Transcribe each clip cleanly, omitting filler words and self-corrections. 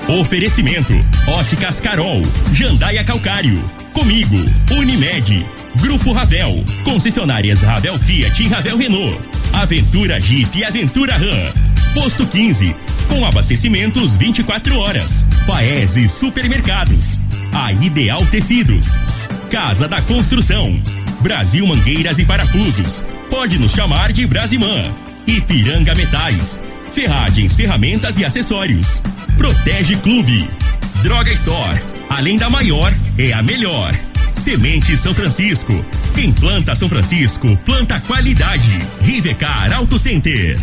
Oferecimento: Óticas Carol, Jandaia Calcário, Comigo, Unimed, Grupo Ravel, concessionárias Ravel Fiat e Ravel Renault, Aventura Jeep e Aventura Ram, Posto 15, com abastecimentos 24 horas, Paese Supermercados, a Ideal Tecidos, Casa da Construção, Brasil Mangueiras e Parafusos, pode nos chamar de Brasimã, Ipiranga Metais, Ferragens, Ferramentas e Acessórios, Protege Clube, Droga Store, além da maior, é a melhor. Semente São Francisco, quem planta São Francisco, planta qualidade. Rivecar Auto Center.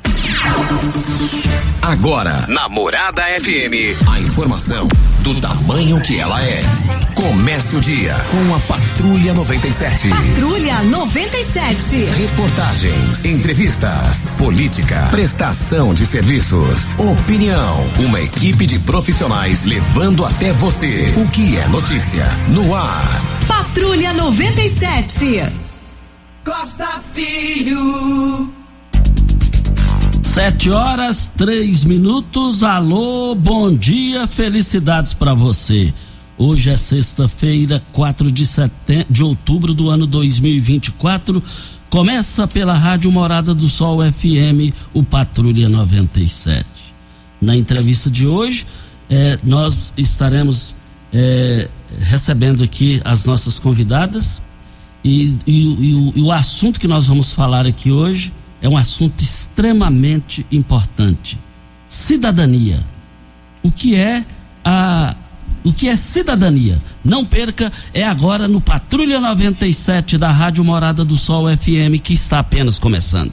Agora, na Morada FM, a informação do tamanho que ela é. Comece o dia com a Patrulha 97. Patrulha 97. Reportagens, entrevistas, política, prestação de serviços, opinião. Uma equipe de profissionais levando até você o que é notícia no ar. Patrulha 97. Costa Filho. 7h03. Alô, bom dia, felicidades pra você. Hoje é sexta-feira, 4 de outubro do ano 2024. Começa pela Rádio Morada do Sol FM, o Patrulha 97. Na entrevista de hoje, nós estaremos recebendo aqui as nossas convidadas e o assunto que nós vamos falar aqui hoje é um assunto extremamente importante. Cidadania. O que é cidadania? Não perca, é agora no Patrulha 97 da Rádio Morada do Sol FM, que está apenas começando.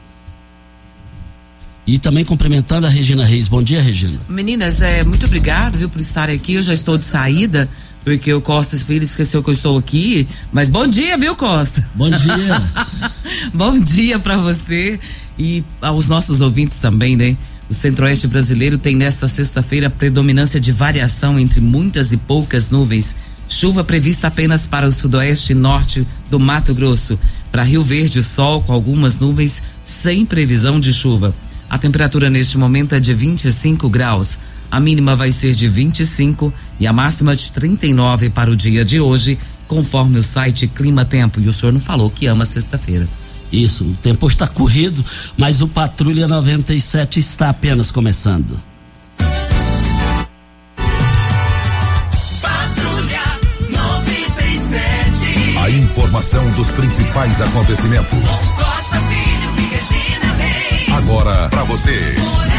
E também cumprimentando a Regina Reis. Bom dia, Regina. Meninas, muito obrigado, viu, por estarem aqui. Eu já estou de saída, porque o Costa Filho esqueceu que eu estou aqui. Mas bom dia, viu, Costa? Bom dia. Bom dia para você e aos nossos ouvintes também, né? O Centro-Oeste brasileiro tem nesta sexta-feira predominância de variação entre muitas e poucas nuvens. Chuva prevista apenas para o sudoeste e norte do Mato Grosso. Para Rio Verde, sol com algumas nuvens, sem previsão de chuva. A temperatura neste momento é de 25 graus. A mínima vai ser de 25 e a máxima de 39 para o dia de hoje, conforme o site Clima Tempo. E o senhor não falou que ama sexta-feira. Isso, o tempo está corrido, mas o Patrulha 97 está apenas começando. Patrulha 97. A informação dos principais acontecimentos. Costa Filho e Regina Reis. Agora pra você.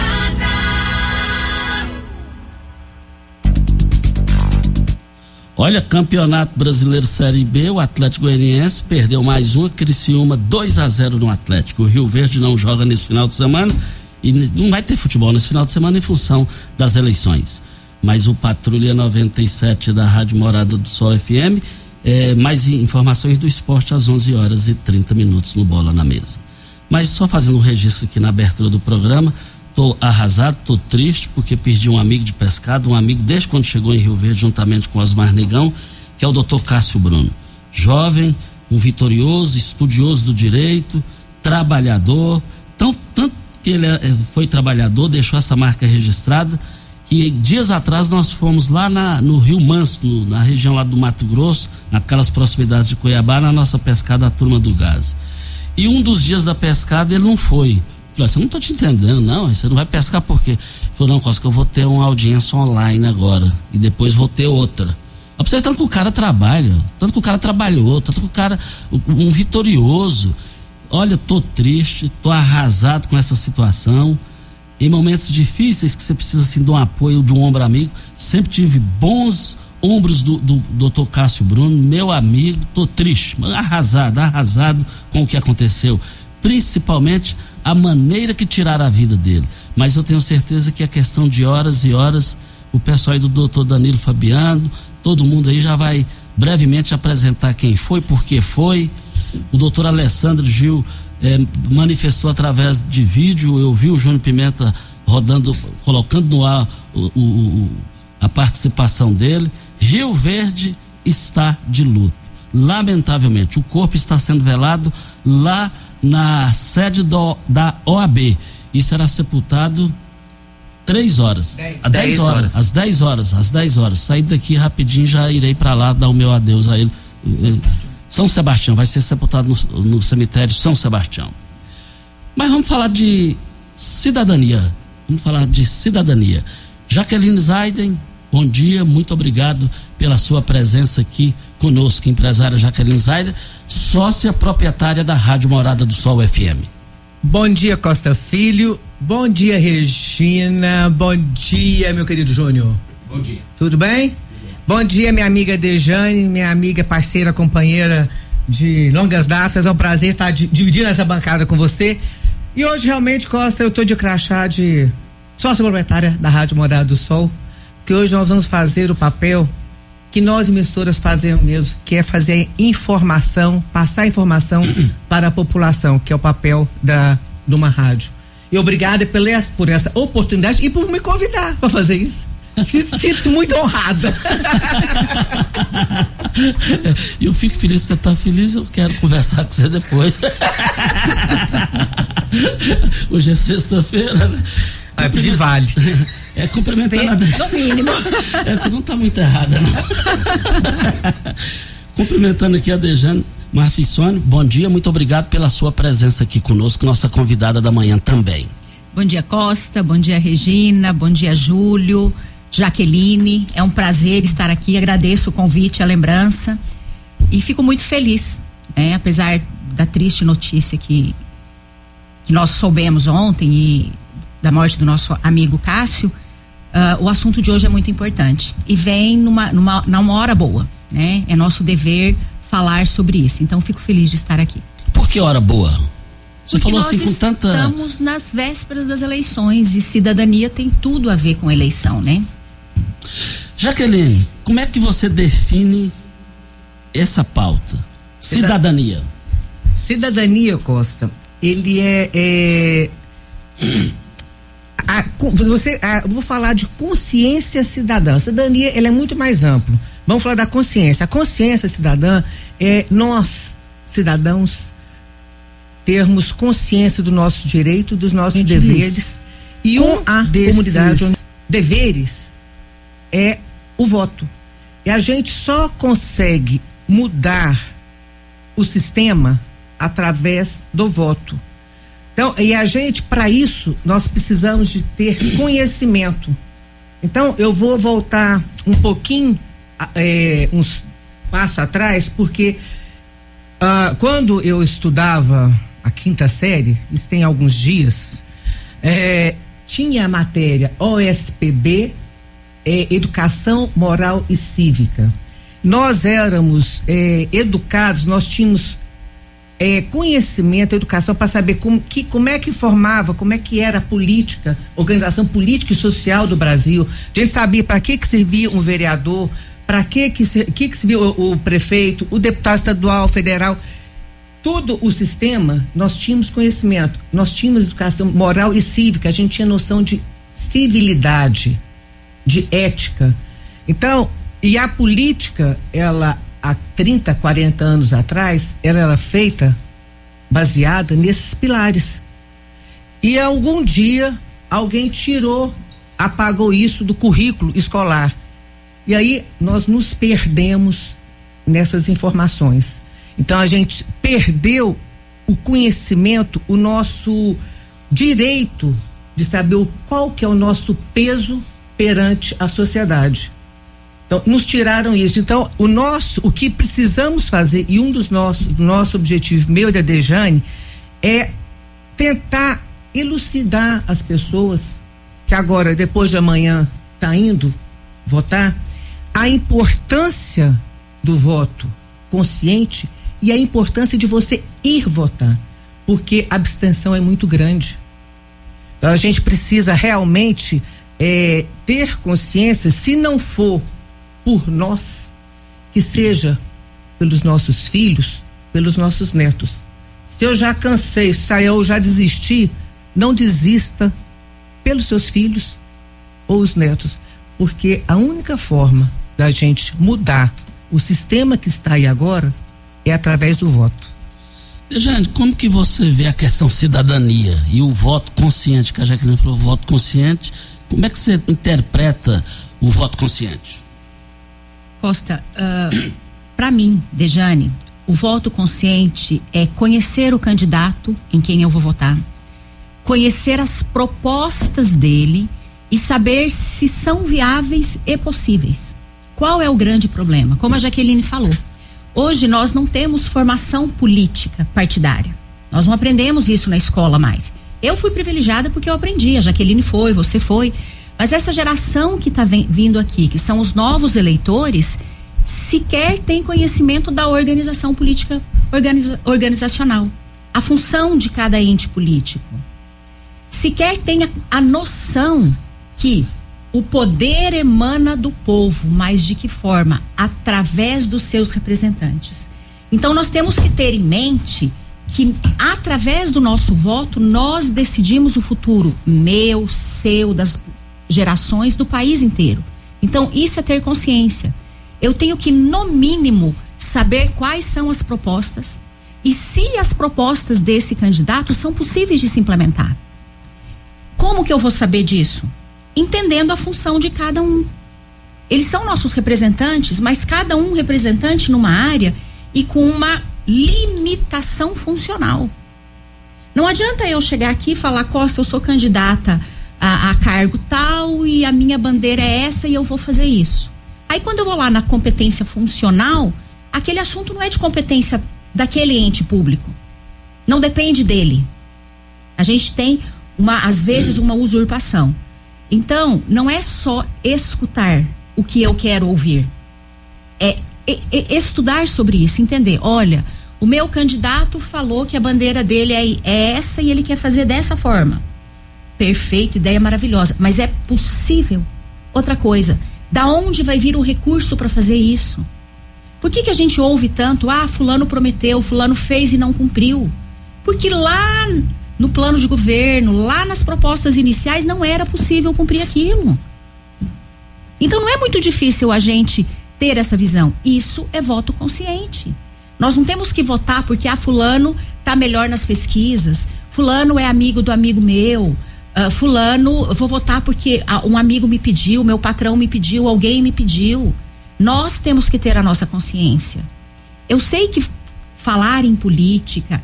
Olha, Campeonato Brasileiro Série B, o Atlético Goianiense perdeu mais uma, Criciúma 2-0 no Atlético. O Rio Verde não joga nesse final de semana e não vai ter futebol nesse final de semana em função das eleições. Mas o Patrulha 97 da Rádio Morada do Sol FM, mais informações do esporte às 11h30 no Bola na Mesa. Mas só fazendo um registro aqui na abertura do programa, tô arrasado, tô triste porque perdi um amigo de pescado, um amigo desde quando chegou em Rio Verde juntamente com Osmar Negão, que é o Dr. Cássio Bruno. Jovem, um vitorioso, estudioso do direito, trabalhador, tanto que ele foi trabalhador, deixou essa marca registrada, que dias atrás nós fomos lá no Rio Manso, na região lá do Mato Grosso, naquelas proximidades de Cuiabá, na nossa pescada, a Turma do Gás. E um dos dias da pescada ele não foi. Falei, eu não tô te entendendo, não, você não vai pescar por quê? Ele falou, não, Costa, que eu vou ter uma audiência online agora, e depois vou ter outra. Pra você ver tanto que o cara trabalha, tanto que o cara trabalhou, tanto que o cara, um vitorioso. Olha, tô triste, tô arrasado com essa situação. Em momentos difíceis que você precisa assim de um apoio, de um ombro amigo, sempre tive bons ombros do Dr. Cássio Bruno, meu amigo. Tô triste, arrasado com o que aconteceu, principalmente a maneira que tiraram a vida dele. Mas eu tenho certeza que a questão de horas e horas, o pessoal aí do doutor Danilo Fabiano, todo mundo aí já vai brevemente apresentar quem foi, por que foi. O doutor Alessandro Gil manifestou através de vídeo. Eu vi o Júnior Pimenta rodando, colocando no ar a participação dele. Rio Verde está de luto, lamentavelmente. O corpo está sendo velado lá na sede da OAB e será sepultado 3 horas. Às 10 horas. Às 10 horas. Sair daqui rapidinho, já irei para lá dar o meu adeus a ele. São Sebastião, vai ser sepultado no cemitério São Sebastião. Mas vamos falar de cidadania. Jaqueline Zaiden, bom dia, muito obrigado pela sua presença aqui conosco, empresária Jaqueline Zaiden, sócia proprietária da Rádio Morada do Sol FM. Bom dia, Costa Filho. Bom dia, Regina. Bom dia, meu querido Júnior. Bom dia. Tudo bem? Bom dia, minha amiga Dejane, minha amiga, parceira, companheira de longas datas. É um prazer estar dividindo essa bancada com você. E hoje, realmente, Costa, eu tô de crachá de sócia proprietária da Rádio Morada do Sol, porque hoje nós vamos fazer o papel que nós emissoras fazemos mesmo, que é fazer informação, passar informação para a população, que é o papel de uma rádio. E obrigada por essa oportunidade e por me convidar para fazer isso. Sinto-se muito honrada. Eu fico feliz que você está feliz, eu quero conversar com você depois. Hoje é sexta-feira, né? Pedir vale. Cumprimentando no mínimo. Você não está muito errada, não. Cumprimentando aqui a Dejane Marfissone, bom dia, muito obrigado pela sua presença aqui conosco, nossa convidada da manhã também. Bom dia, Costa, bom dia, Regina, bom dia, Júlio, Jaqueline, é um prazer estar aqui, agradeço o convite, a lembrança e fico muito feliz, né? Apesar da triste notícia que nós soubemos ontem e da morte do nosso amigo Cássio, o assunto de hoje é muito importante e vem numa hora boa, né? É nosso dever falar sobre isso, então fico feliz de estar aqui. Por que hora boa? Você Porque falou nós assim com tanta... estamos nas vésperas das eleições e cidadania tem tudo a ver com eleição, né? Jaqueline, como é que você define essa pauta? Cidadania. Cidadania, Costa, ele vou falar de consciência cidadã. A cidadania, ele é muito mais amplo. Vamos falar da consciência. A consciência cidadã é nós, cidadãos, termos consciência do nosso direito, dos nossos deveres. E desses deveres é o voto. E a gente só consegue mudar o sistema através do voto. Então, e a gente, para isso, nós precisamos de ter conhecimento. Então, eu vou voltar um pouquinho, uns passos atrás, porque quando eu estudava a 5ª série, isso tem alguns dias, tinha a matéria OSPB, Educação Moral e Cívica. Nós éramos educados, nós tínhamos conhecimento, educação para saber como é que formava, como é que era a política, organização política e social do Brasil. A gente sabia para que servia um vereador, para que servia o prefeito, o deputado estadual, federal. Todo o sistema, nós tínhamos conhecimento, nós tínhamos educação moral e cívica, a gente tinha noção de civilidade, de ética. Então, e a política, ela há 30, 40 anos atrás, ela era feita baseada nesses pilares. E algum dia alguém apagou isso do currículo escolar. E aí nós nos perdemos nessas informações. Então a gente perdeu o conhecimento, o nosso direito de saber qual que é o nosso peso perante a sociedade. Então, nos tiraram isso. Então, o que precisamos fazer, e um dos nosso objetivo, meu e da Dejane, é tentar elucidar as pessoas que agora, depois de amanhã, tá indo votar, a importância do voto consciente e a importância de você ir votar, porque a abstenção é muito grande. Então, a gente precisa realmente ter consciência, se não for por nós, que seja pelos nossos filhos, pelos nossos netos. Se eu já cansei, se eu já desisti, não desista pelos seus filhos ou os netos, porque a única forma da gente mudar o sistema que está aí agora é através do voto. Gente, como que você vê a questão cidadania e o voto consciente, que a Jaqueline falou, voto consciente, Como é que você interpreta o voto consciente? Costa, para mim, Dejane, o voto consciente é conhecer o candidato em quem eu vou votar, conhecer as propostas dele e saber se são viáveis e possíveis. Qual é o grande problema? Como a Jaqueline falou, hoje nós não temos formação política partidária. Nós não aprendemos isso na escola mais. Eu fui privilegiada porque eu aprendi, a Jaqueline foi, você foi. Mas essa geração que está vindo aqui, que são os novos eleitores, sequer tem conhecimento da organização política organizacional. A função de cada ente político. Sequer tem a noção que o poder emana do povo, mas de que forma? Através dos seus representantes. Então nós temos que ter em mente que através do nosso voto nós decidimos o futuro meu, seu, das gerações do país inteiro. Então isso é ter consciência. Eu tenho que no mínimo saber quais são as propostas e se as propostas desse candidato são possíveis de se implementar. Como que eu vou saber disso? Entendendo a função de cada um. Eles são nossos representantes, mas cada um representante numa área e com uma limitação funcional. Não adianta eu chegar aqui e falar, Costa, eu sou candidata a cargo tal e a minha bandeira é essa e eu vou fazer isso. Aí quando eu vou lá na competência funcional, aquele assunto não é de competência daquele ente público. Não depende dele. A gente tem às vezes uma usurpação. Então, não é só escutar o que eu quero ouvir. É estudar sobre isso, entender. Olha, o meu candidato falou que a bandeira dele é essa e ele quer fazer dessa forma. Perfeito, ideia maravilhosa. Mas é possível? Outra coisa, da onde vai vir o recurso para fazer isso? Por que a gente ouve tanto, fulano prometeu, fulano fez e não cumpriu? Porque lá no plano de governo, lá nas propostas iniciais, não era possível cumprir aquilo. Então não é muito difícil a gente ter essa visão. Isso é voto consciente. Nós não temos que votar porque fulano tá melhor nas pesquisas, fulano é amigo do amigo meu, fulano, eu vou votar porque um amigo me pediu, meu patrão me pediu, alguém me pediu. Nós temos que ter a nossa consciência. Eu sei que falar em política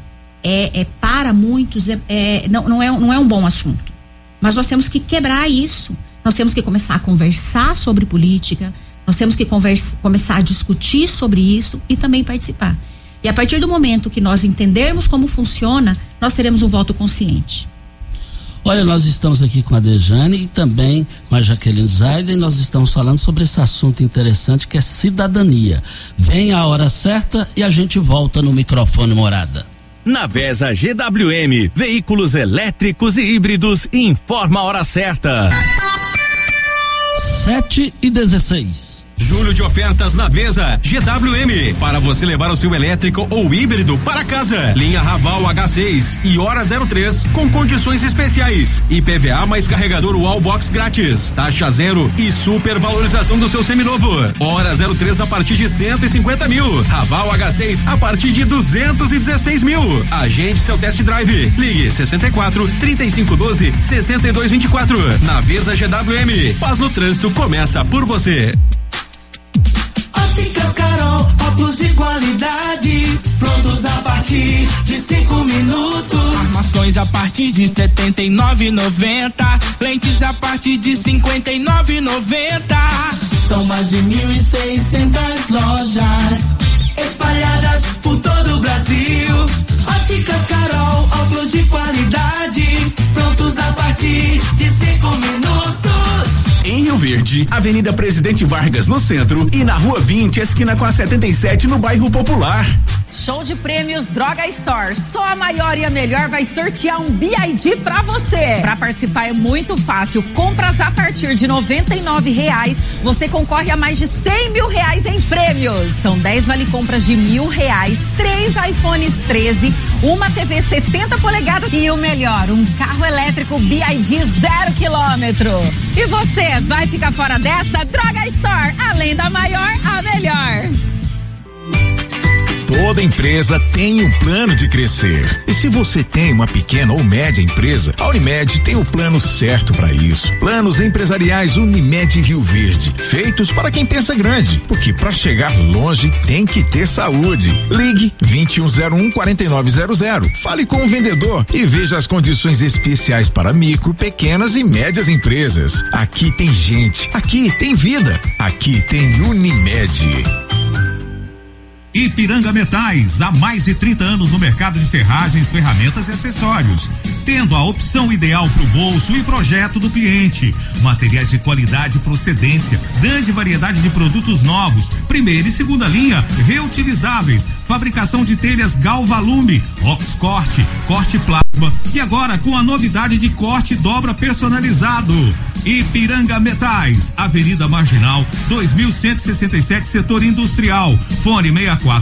para muitos não é um bom assunto, mas nós temos que quebrar isso. Nós temos que começar a conversar sobre política, nós temos que começar a discutir sobre isso e também participar. E a partir do momento que nós entendermos como funciona, nós teremos um voto consciente. Olha, nós estamos aqui com a Dejane e também com a Jaqueline Zaiden. Nós estamos falando sobre esse assunto interessante que é cidadania. Vem a hora certa e a gente volta no microfone Morada. Na Vesa GWM, veículos elétricos e híbridos, informa a hora certa. 7:16. Julho de ofertas na Vesa GWM, para você levar o seu elétrico ou híbrido para casa. Linha Raval H6 e Hora 03 com condições especiais. IPVA mais carregador Wallbox grátis. Taxa zero e super valorização do seu seminovo. Hora 03 a partir de 150 mil. Raval H6 a partir de 216 mil. Agende seu test drive. Ligue 64 3512 6224. Na Vesa GWM. Paz no trânsito começa por você. Óticas Carol, óculos de qualidade, prontos a partir de 5 minutos. Armações a partir de R$79,90, lentes a partir de R$59,90. São mais de 1.600 lojas espalhadas por todo o Brasil. Óticas Carol, óculos de qualidade, prontos a partir de 5 minutos. Em Rio Verde, Avenida Presidente Vargas no centro e na Rua 20, esquina com a 77 no bairro Popular. Show de prêmios Droga Store. Só a maior e a melhor vai sortear um BID pra você. Pra participar é muito fácil. Compras a partir de R$99, você concorre a mais de R$100 mil em prêmios. São 10 vale-compras de R$1.000, 3 iPhones 13, uma TV 70 polegadas e o melhor, um carro elétrico BID 0 km. E você vai ficar fora dessa? Droga Store, além da maior, a melhor. Toda empresa tem um plano de crescer. E se você tem uma pequena ou média empresa, a Unimed tem o plano certo para isso. Planos empresariais Unimed Rio Verde, feitos para quem pensa grande, porque para chegar longe tem que ter saúde. Ligue 2101-4900. Fale com o vendedor e veja as condições especiais para micro, pequenas e médias empresas. Aqui tem gente, aqui tem vida, aqui tem Unimed. Ipiranga Metais, há mais de 30 anos no mercado de ferragens, ferramentas e acessórios, tendo a opção ideal para o bolso e projeto do cliente. Materiais de qualidade e procedência, grande variedade de produtos novos, primeira e segunda linha, reutilizáveis, fabricação de telhas Galvalume, Oxcorte, corte plasma e agora com a novidade de corte dobra personalizado. Ipiranga Metais, Avenida Marginal, 2167, Setor Industrial. Fone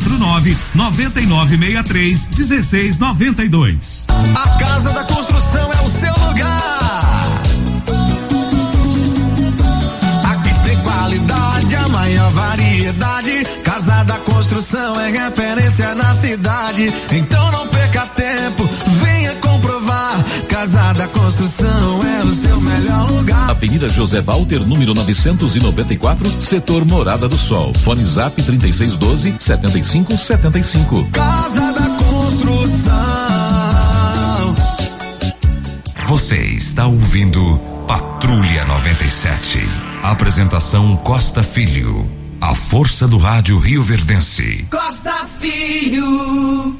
649-9963-1692. A Casa da Construção é o seu lugar. Aqui tem qualidade, a maior variedade. Casa da Construção é referência na cidade. Então não perca tempo, venha comprovar. Casa da Construção é o seu melhor lugar. Avenida José Walter, número 994, Setor Morada do Sol. Fone Zap 3612-7575. Casa da Construção. Você está ouvindo Patrulha 97. Apresentação Costa Filho. A força do rádio rioverdense. Costa Filho.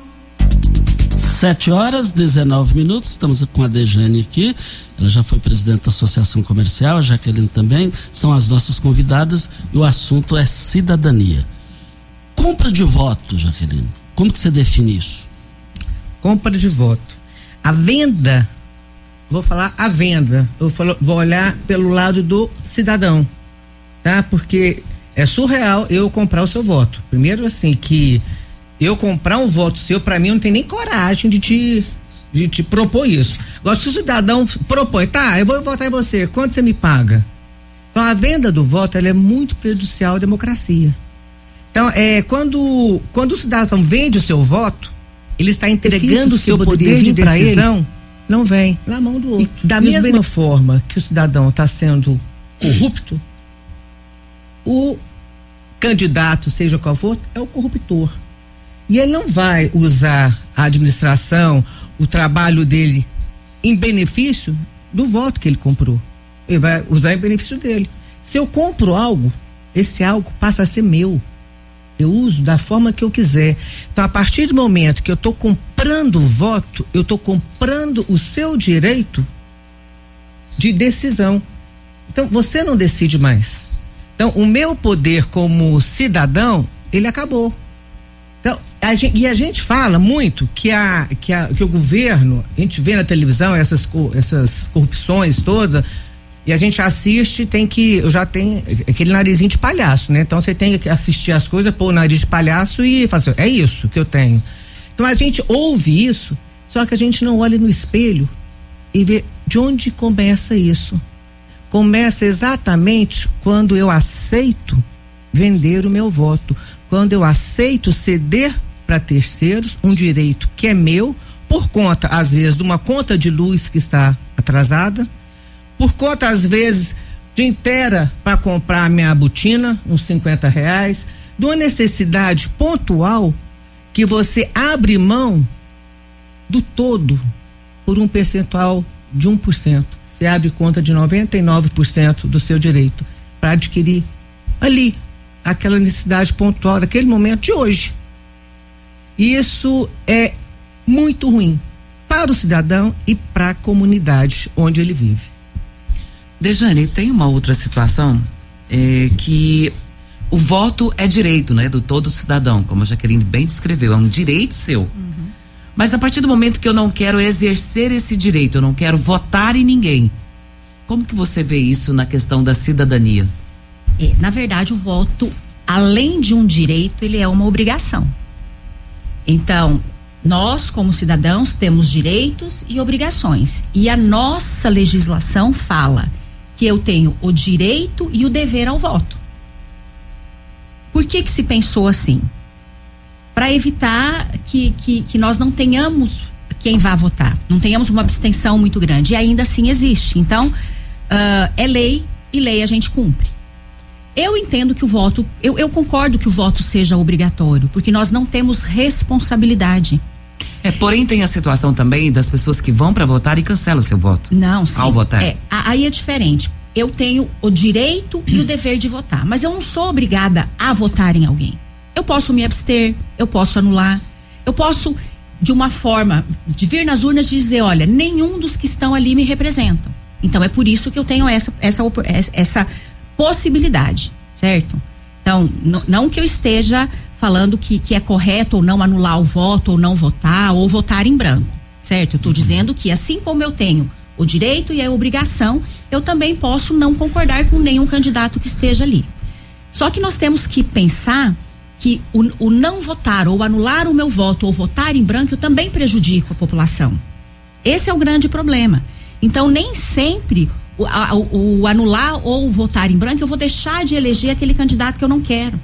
7h19, estamos com a Dejane aqui, ela já foi presidente da Associação Comercial, a Jaqueline também, são as nossas convidadas e o assunto é cidadania. Compra de voto, Jaqueline, como que você define isso? Compra de voto. A venda, vou falar a venda, vou olhar pelo lado do cidadão, tá? Porque é surreal eu comprar o seu voto. Primeiro assim, que eu comprar um voto seu, pra mim, eu não tenho nem coragem de te propor isso. Agora, se o cidadão propõe, tá, eu vou votar em você, quanto você me paga? Então, a venda do voto, ela é muito prejudicial à democracia. Então, quando o cidadão vende o seu voto, ele está entregando o seu poder de decisão, não vem na mão do outro. E da mesma forma que o cidadão está sendo corrupto, o candidato, seja qual for, é o corruptor. E ele não vai usar a administração, o trabalho dele em benefício do voto que ele comprou. Ele vai usar em benefício dele. Se eu compro algo, esse algo passa a ser meu. Eu uso da forma que eu quiser. Então, a partir do momento que eu estou comprando o voto, eu estou comprando o seu direito de decisão. Então, você não decide mais. Então, o meu poder como cidadão, ele acabou. Então, a gente fala muito que o governo, a gente vê na televisão essas corrupções todas, e a gente assiste, eu já tenho aquele narizinho de palhaço, né? Então você tem que assistir as coisas, pôr o nariz de palhaço e fazer, é isso que eu tenho. Então a gente ouve isso, só que a gente não olha no espelho e vê de onde começa isso. Começa exatamente quando eu aceito vender o meu voto. Quando eu aceito ceder para terceiros um direito que é meu, por conta, às vezes, de uma conta de luz que está atrasada, por conta, às vezes, de inteira para comprar a minha botina, uns R$50, de uma necessidade pontual que você abre mão do todo por um percentual de 1%. Você abre conta de 99% do seu direito para adquirir ali aquela necessidade pontual daquele momento de hoje. Isso é muito ruim para o cidadão e para a comunidade onde ele vive. Dejane, tem uma outra situação que o voto é direito, né, do todo cidadão, como a Jaqueline bem descreveu, é um direito seu. Uhum. Mas a partir do momento que eu não quero exercer esse direito, eu não quero votar em ninguém, como que você vê isso na questão da cidadania? Na verdade, o voto, além de um direito, ele é uma obrigação. Então, nós, como cidadãos, temos direitos e obrigações. E a nossa legislação fala que eu tenho o direito e o dever ao voto. Por que se pensou assim? para evitar que nós não tenhamos quem vá votar, não tenhamos uma abstenção muito grande, e ainda assim existe. Então, é lei, e lei a gente cumpre. Eu entendo que o voto, eu concordo que o voto seja obrigatório, porque nós não temos responsabilidade. Porém tem a situação também das pessoas que vão para votar e cancelam o seu voto. Não, sim. Ao votar. Aí é diferente. Eu tenho o direito e o dever de votar, mas eu não sou obrigada a votar em alguém. Eu posso me abster, eu posso anular, eu posso, de uma forma, de vir nas urnas e dizer, olha, nenhum dos que estão ali me representam. Então é por isso que eu tenho essa possibilidade, certo? Então, não que eu esteja falando que é correto ou não anular o voto, ou não votar, ou votar em branco, certo? Eu estou dizendo que assim como eu tenho o direito e a obrigação, eu também posso não concordar com nenhum candidato que esteja ali. Só que nós temos que pensar que o não votar, ou anular o meu voto, ou votar em branco, eu também prejudico a população. Esse é o grande problema. Então, nem sempre o anular ou votar em branco, eu vou deixar de eleger aquele candidato que eu não quero.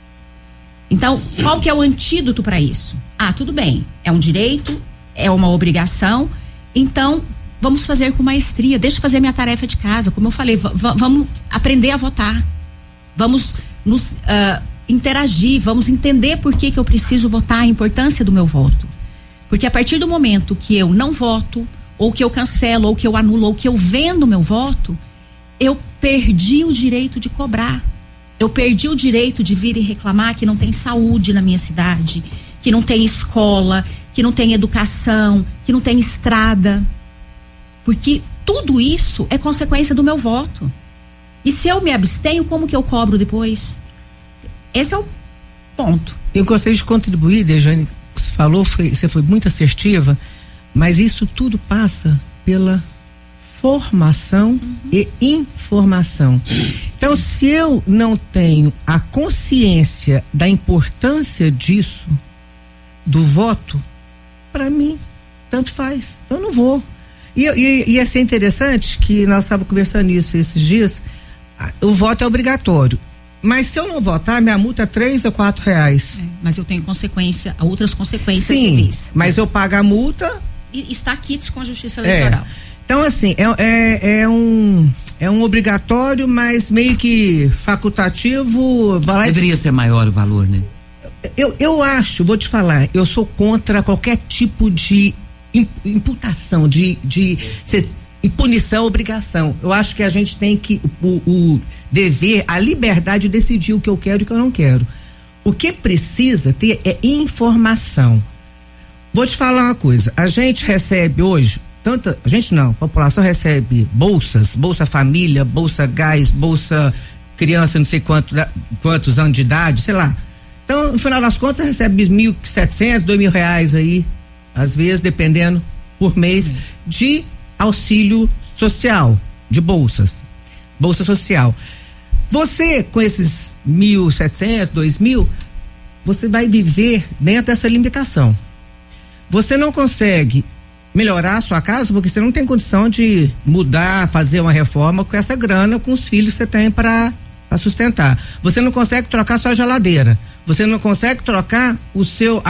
Então, qual que é o antídoto para isso? Tudo bem, é um direito, é uma obrigação, então vamos fazer com maestria, deixa eu fazer minha tarefa de casa, como eu falei, vamos aprender a votar, vamos nos interagir, vamos entender por que eu preciso votar, a importância do meu voto. Porque a partir do momento que eu não voto, ou que eu cancelo, ou que eu anulo, ou que eu vendo meu voto, eu perdi o direito de cobrar. Eu perdi o direito de vir e reclamar que não tem saúde na minha cidade, que não tem escola, que não tem educação, que não tem estrada. Porque tudo isso é consequência do meu voto. E se eu me abstenho, como que eu cobro depois? Esse é o ponto. Eu gostaria de contribuir, Dejane, você falou, você foi muito assertiva, mas isso tudo passa pela formação e informação. Então, se eu não tenho a consciência da importância disso, do voto, para mim, tanto faz. Eu não vou. E ia ser interessante que nós estávamos conversando isso esses dias, o voto é obrigatório. Mas se eu não votar, minha multa é R$3 ou R$4. Mas eu tenho outras consequências civis. Sim, mas eu pago a multa. E está quites com a Justiça Eleitoral. Então, assim, é um obrigatório, mas meio que facultativo. Deveria ser maior o valor, né? Eu acho, vou te falar, eu sou contra qualquer tipo de imputação, de punição, obrigação. Eu acho que a gente tem que o dever, a liberdade de decidir o que eu quero e o que eu não quero. O que precisa ter é informação. Vou te falar uma coisa, a gente recebe hoje, a população recebe bolsas, Bolsa Família, Bolsa Gás, Bolsa Criança, não sei quantos anos de idade, sei lá. Então, no final das contas, você recebe R$1.700, R$2.000 aí, às vezes, dependendo, por mês, de auxílio social, de bolsa social. Você, com esses 1.700, 2.000, você vai viver dentro dessa limitação. Você não consegue melhorar a sua casa porque você não tem condição de mudar, fazer uma reforma com essa grana, com os filhos que você tem para sustentar. Você não consegue trocar sua geladeira. Você não consegue trocar o seu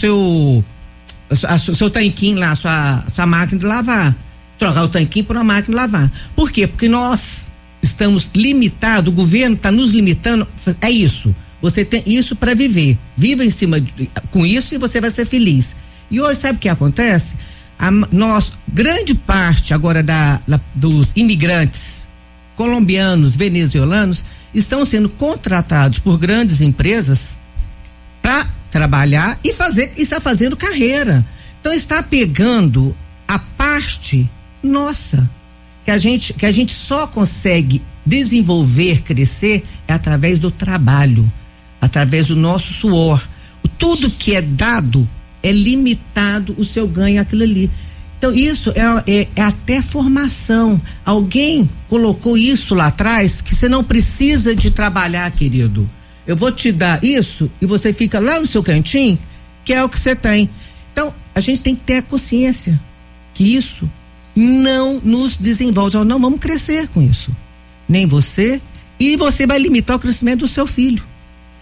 tanquinho lá, sua máquina de lavar. Trocar o tanquinho por uma máquina de lavar. Por quê? Porque nós estamos limitados, o governo está nos limitando. É isso. Você tem isso para viver. Viva em cima com isso e você vai ser feliz. E hoje, sabe o que acontece? Grande parte agora dos imigrantes colombianos, venezuelanos, estão sendo contratados por grandes empresas para trabalhar e está fazendo carreira. Então está pegando a parte nossa, que a gente só consegue desenvolver, crescer é através do trabalho, através do nosso suor. Tudo que é dado é limitado, o seu ganho é aquilo ali. Então isso é até formação. Alguém colocou isso lá atrás, que você não precisa de trabalhar, querido. Eu vou te dar isso e você fica lá no seu cantinho, que é o que você tem. Então a gente tem que ter a consciência que isso não nos desenvolve. Nós não vamos crescer com isso, nem você, e você vai limitar o crescimento do seu filho.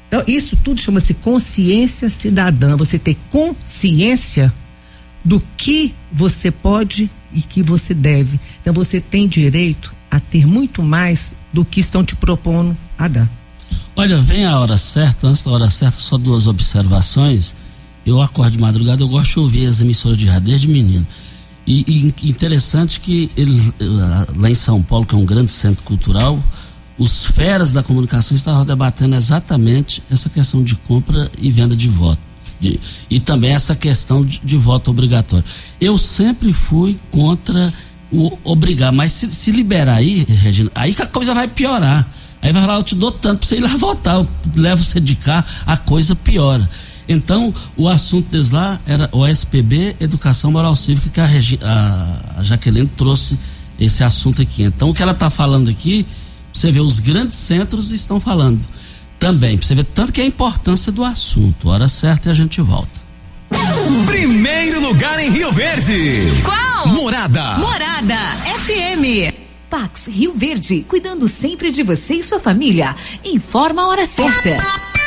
Então, isso tudo chama-se consciência cidadã. Você ter consciência do que você pode e que você deve. Então, você tem direito a ter muito mais do que estão te propondo a dar. Olha, vem a hora certa. Antes da hora certa, só 2 observações. Eu acordo de madrugada, eu gosto de ouvir as emissoras de rádio desde menino. E interessante que eles, lá em São Paulo, que é um grande centro cultural, os feras da comunicação estavam debatendo exatamente essa questão de compra e venda de voto. E também essa questão de voto obrigatório. Eu sempre fui contra o obrigar, mas se liberar aí, Regina, aí que a coisa vai piorar. Aí vai falar, eu te dou tanto pra você ir lá votar, eu levo você de cá, a coisa piora. Então, o assunto deles lá era o SPB, Educação Moral Cívica, que a Jaqueline trouxe esse assunto aqui. Então, o que ela está falando aqui, você vê, os grandes centros estão falando também, pra você ver tanto que é a importância do assunto. Hora certa e a gente volta. Primeiro lugar em Rio Verde. Qual? Morada FM. Pax Rio Verde, cuidando sempre de você e sua família. Informa a hora certa.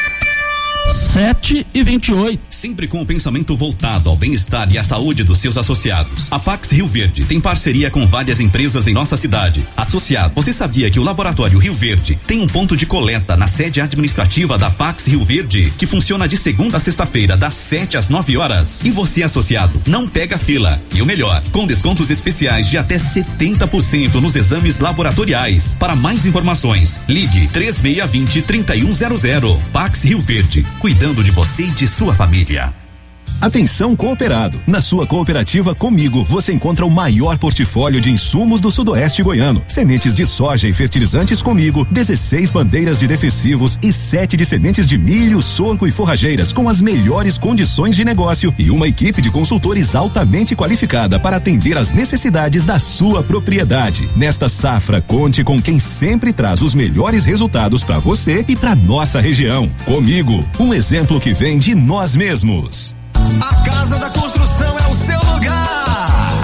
7h28. Sempre com o pensamento voltado ao bem-estar e à saúde dos seus associados. A Pax Rio Verde tem parceria com várias empresas em nossa cidade. Associado, você sabia que o Laboratório Rio Verde tem um ponto de coleta na sede administrativa da Pax Rio Verde, que funciona de segunda a sexta-feira, das 7 às 9 horas. E você, associado, não pega fila. E o melhor, com descontos especiais de até 70% nos exames laboratoriais. Para mais informações, ligue 3620-3100. Pax Rio Verde, cuidando de você e de sua família. Atenção, cooperado. Na sua cooperativa Comigo, você encontra o maior portfólio de insumos do sudoeste goiano. Sementes de soja e fertilizantes Comigo, 16 bandeiras de defensivos e 7 de sementes de milho, sorgo e forrageiras com as melhores condições de negócio e uma equipe de consultores altamente qualificada para atender às necessidades da sua propriedade. Nesta safra, conte com quem sempre traz os melhores resultados para você e para nossa região. Comigo, um exemplo que vem de nós mesmos. A Casa da Construção é o seu lugar.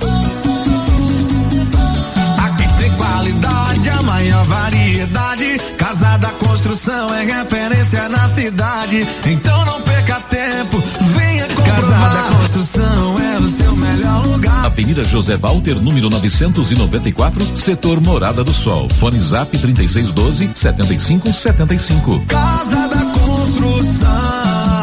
Aqui tem qualidade, a maior variedade. Casa da Construção é referência na cidade. Então não perca tempo, venha comprovar. Casa da Construção é o seu melhor lugar. Avenida José Walter, número 994, setor Morada do Sol. Fone Zap 3612-7575. Casa da Construção.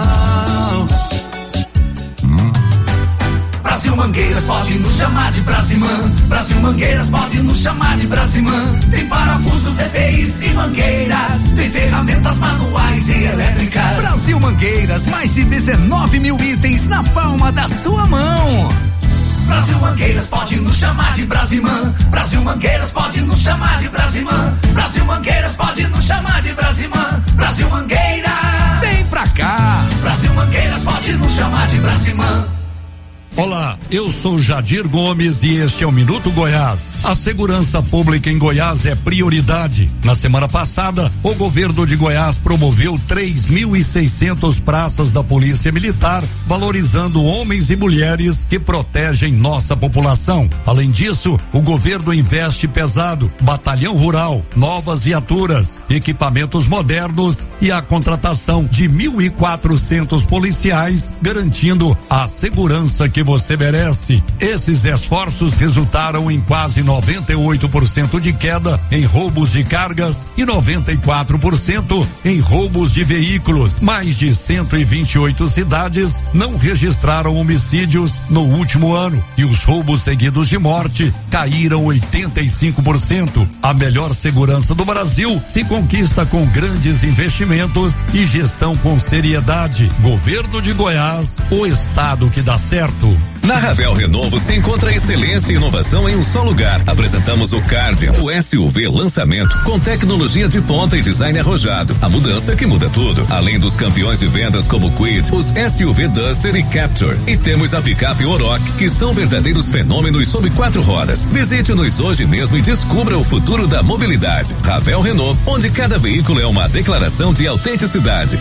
Brasil Mangueiras pode nos chamar de Brasimã. Brasil Mangueiras pode nos chamar de Brasimã. Tem parafusos, EPIs e mangueiras. Tem ferramentas manuais e elétricas. Brasil Mangueiras, mais de 19 mil itens na palma da sua mão. Brasil Mangueiras pode nos chamar de Brasimã. Brasil Mangueiras pode nos chamar de Brasimã. Brasil Mangueiras pode nos chamar de Brasimã. Brasil Mangueiras, vem pra cá. Brasil Mangueiras pode nos chamar de Brasimã. Olá, eu sou Jadir Gomes e este é o Minuto Goiás. A segurança pública em Goiás é prioridade. Na semana passada, o governo de Goiás promoveu 3.600 praças da Polícia Militar, valorizando homens e mulheres que protegem nossa população. Além disso, o governo investe pesado, batalhão rural, novas viaturas, equipamentos modernos e a contratação de 1.400 policiais, garantindo a segurança que você merece. Esses esforços resultaram em quase 98% de queda em roubos de cargas e 94% em roubos de veículos. Mais de 128 cidades não registraram homicídios no último ano e os roubos seguidos de morte caíram 85%. A melhor segurança do Brasil se conquista com grandes investimentos e gestão com seriedade. Governo de Goiás, o estado que dá certo. Na Ravel Renovo se encontra excelência e inovação em um só lugar. Apresentamos o Cardia, o SUV lançamento com tecnologia de ponta e design arrojado. A mudança que muda tudo. Além dos campeões de vendas como Kwid, os SUV Duster e Captur. E temos a picape Oroch, que são verdadeiros fenômenos sob 4 rodas. Visite-nos hoje mesmo e descubra o futuro da mobilidade. Ravel Renault, onde cada veículo é uma declaração de autenticidade.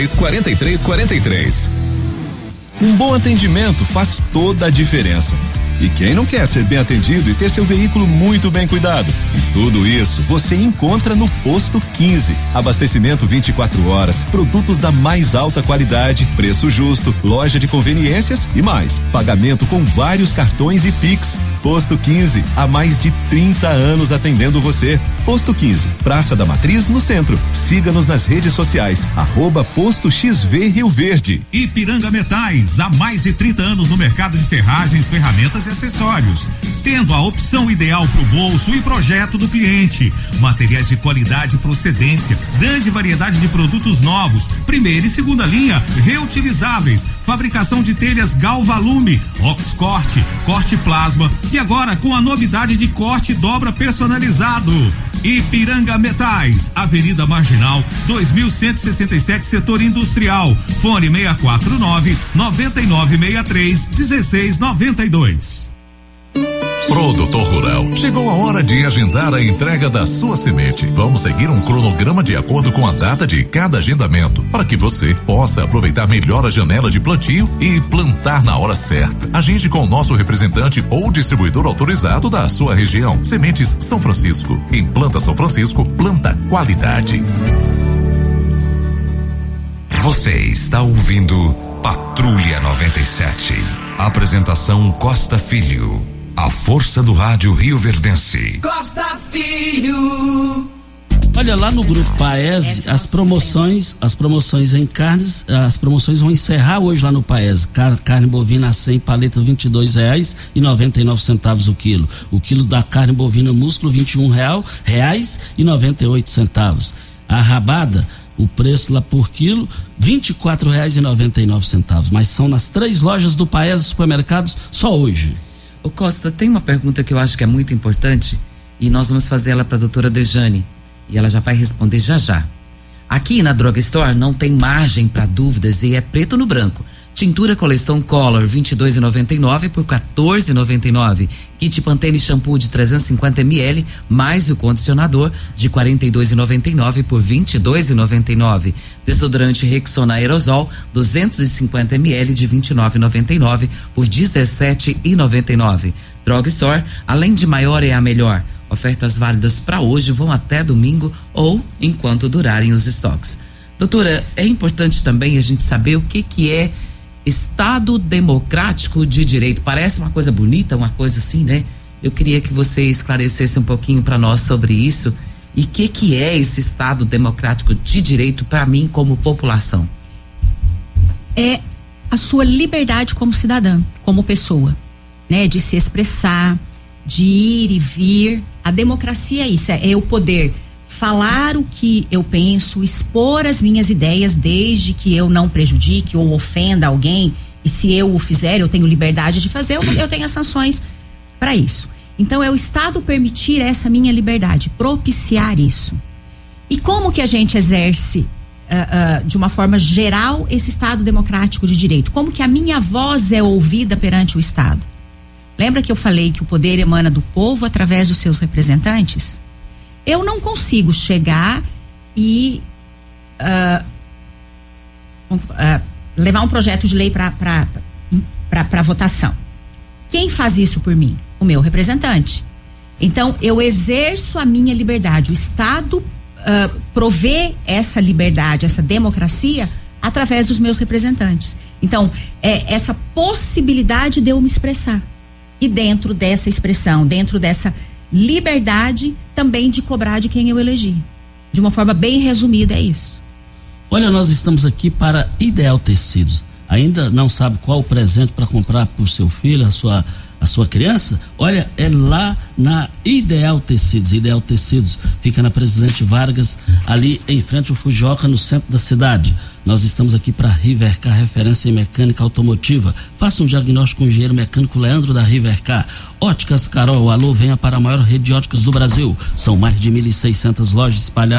64-3623-4343. Um bom atendimento faz toda a diferença. E quem não quer ser bem atendido e ter seu veículo muito bem cuidado? E tudo isso você encontra no Posto 15. Abastecimento 24 horas, produtos da mais alta qualidade, preço justo, loja de conveniências e mais. Pagamento com vários cartões e Pix. Posto 15, há mais de 30 anos atendendo você. Posto 15, Praça da Matriz, no centro. Siga-nos nas redes sociais, @Posto XV Rio Verde. Ipiranga Metais, há mais de 30 anos no mercado de ferragens, ferramentas e acessórios, tendo a opção ideal para o bolso e projeto do cliente. Materiais de qualidade e procedência, grande variedade de produtos novos, primeira e segunda linha, reutilizáveis, fabricação de telhas Galvalume, Oxcorte, corte plasma e agora com a novidade de corte dobra personalizado. Ipiranga Metais, Avenida Marginal, 2167, Setor Industrial. Fone 649-9963-1692. Produtor Rural, chegou a hora de agendar a entrega da sua semente. Vamos seguir um cronograma de acordo com a data de cada agendamento, para que você possa aproveitar melhor a janela de plantio e plantar na hora certa. Agende com o nosso representante ou distribuidor autorizado da sua região. Sementes São Francisco. Quem planta São Francisco, planta qualidade. Você está ouvindo Patrulha 97. Apresentação Costa Filho. A força do rádio rioverdense. Costa Filho. Olha, lá no Grupo Paes, as promoções em carnes, as promoções vão encerrar hoje lá no Paes. Carne bovina a 100, paleta R$22,99 o quilo. O quilo da carne bovina músculo R$21,98. A rabada, o preço lá por quilo, R$24,99. Mas são nas 3 lojas do Paes supermercados só hoje. Ô Costa, tem uma pergunta que eu acho que é muito importante e nós vamos fazer ela para a doutora Dejane e ela já vai responder já. Aqui na Drug Store não tem margem para dúvidas e é preto no branco. Tintura Coleston Color R$22,99 por R$14,99. Kit Pantene shampoo de 350 ml mais o condicionador de R$42,99 por R$22,99. Desodorante Rexona Aerosol 250 ml de R$29,99 por R$17,99. Drug Store, além de maior é a melhor. Ofertas válidas para hoje vão até domingo ou enquanto durarem os estoques. Doutora, é importante também a gente saber o que é Estado Democrático de Direito. Parece uma coisa bonita, uma coisa assim, né? Eu queria que você esclarecesse um pouquinho para nós sobre isso e o que é esse Estado Democrático de Direito para mim como população. É a sua liberdade como cidadã, como pessoa, né? De se expressar, de ir e vir. A democracia é isso, é eu poder falar o que eu penso, expor as minhas ideias desde que eu não prejudique ou ofenda alguém, e se eu o fizer, eu tenho liberdade de fazer, eu tenho as sanções para isso. Então é o Estado permitir essa minha liberdade, propiciar isso. E como que a gente exerce de uma forma geral esse Estado democrático de direito? Como que a minha voz é ouvida perante o Estado? Lembra que eu falei que o poder emana do povo através dos seus representantes? Eu não consigo chegar e levar um projeto de lei para votação. Quem faz isso por mim? O meu representante. Então, eu exerço a minha liberdade. O Estado provê essa liberdade, essa democracia, através dos meus representantes. Então, é essa possibilidade de eu me expressar. E dentro dessa expressão, dentro dessa liberdade, também de cobrar de quem eu elegi. De uma forma bem resumida, é isso. Olha, nós estamos aqui para Ideal Tecidos. Ainda não sabe qual o presente para comprar para o seu filho, a sua criança? Olha, é lá na Ideal Tecidos. Ideal Tecidos fica na Presidente Vargas, ali em frente ao Fujioka, no centro da cidade. Nós estamos aqui para Rivercar, referência em mecânica automotiva. Faça um diagnóstico com o engenheiro mecânico Leandro da Rivercar. Óticas Carol, alô, venha para a maior rede de óticas do Brasil. São mais de 1.600 lojas espalhadas